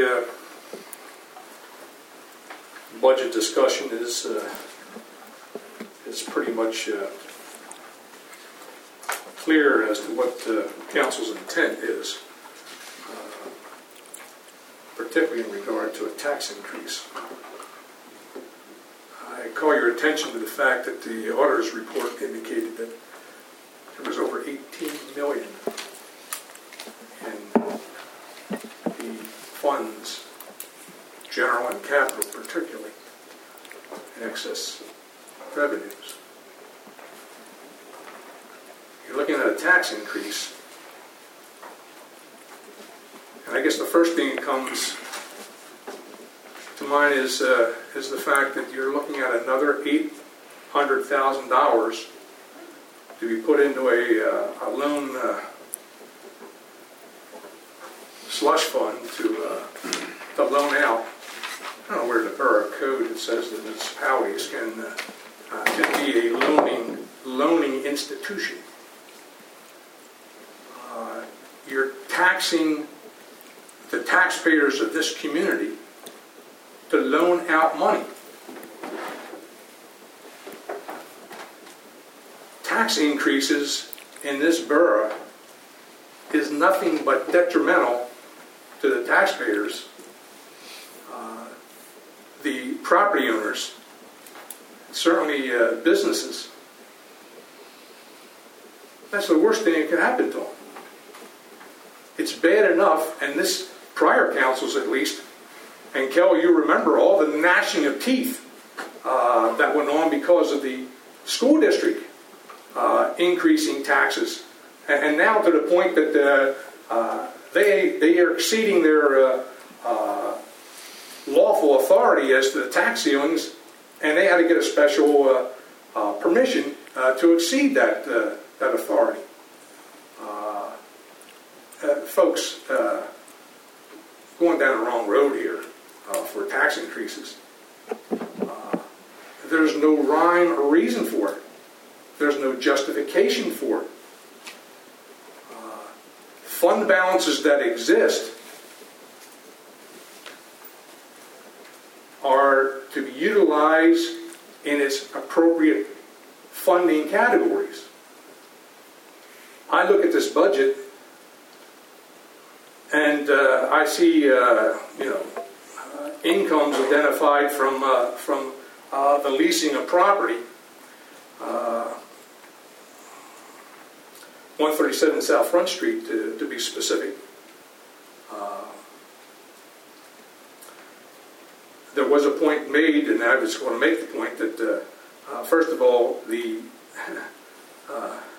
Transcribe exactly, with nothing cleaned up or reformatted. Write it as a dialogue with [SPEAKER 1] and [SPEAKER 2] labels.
[SPEAKER 1] uh, budget discussion is uh, is pretty much uh, clear as to what uh, council's intent is, uh, particularly in regard to a tax increase. I call your attention to the fact that the auditor's report indicated that there was over eighteen million in the funds, general and capital particularly, in excess revenues. You're looking at a tax increase, and I guess the first thing that comes to mind is uh, is the fact that you're looking at another eight hundred thousand dollars to be put into a, uh, a loan uh, slush fund to uh, to loan out. I don't know where the borough code it says that municipalities can uh, uh, can be a loaning loaning institution. Uh, you're taxing the taxpayers of this community to loan out money. Tax increases in this borough is nothing but detrimental to the taxpayers, uh, the property owners, certainly uh, businesses. That's the worst thing that could happen to them. It's bad enough, and this prior councils at least, and Kel, you remember all the gnashing of teeth uh, that went on because of the school district uh, increasing taxes, and, and now to the point that uh, uh, they they are exceeding their uh, uh, lawful authority as to the tax ceilings, and they had to get a special uh, uh, permission uh, to exceed that uh, that authority. Uh, uh, folks, uh, going down the wrong road here. Uh, for tax increases. Uh, there's no rhyme or reason for it. There's no justification for it. Uh, fund balances that exist are to be utilized in its appropriate funding categories. I look at this budget and uh, I see, uh, you know, incomes identified from uh, from uh, the leasing of property. Uh, one thirty-seven South Front Street, to, to be specific. Uh, there was a point made, and I was going to make the point that, uh, uh, first of all, the uh,